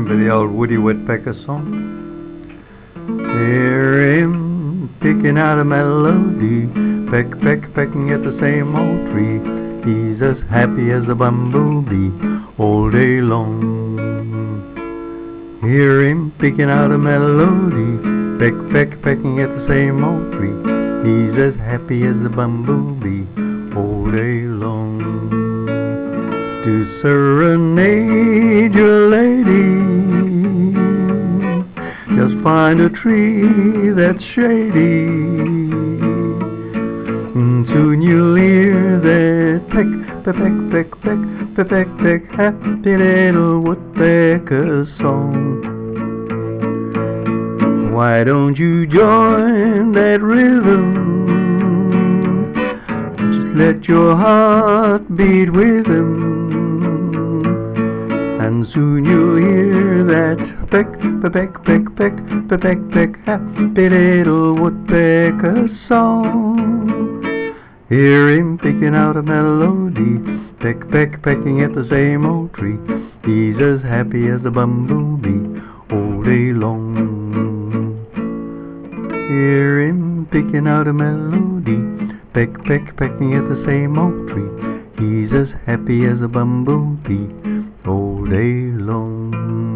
remember the old Woody Woodpecker song? Hear him picking out a melody, peck, peck, pecking at the same old tree. He's as happy as a bumblebee all day long. Hear him picking out a melody, peck, peck, pecking at the same old tree. He's as happy as a bumblebee all day long. To serenade your lady, just find a tree that's shady. Soon you'll hear that peck, peck, peck, peck, peck, peck, peck, happy little woodpecker song. Why don't you join that rhythm? Just let your heart beat with him, and soon you'll hear that peck, peck, peck, peck, peck, peck, peck, happy little woodpecker song. Hear him picking out a melody, peck, peck, pecking at the same old tree. He's as happy as a bumblebee all day long. Hear him picking out a melody, peck, peck, pecking at the same old tree. He's as happy as a bumblebee all day long.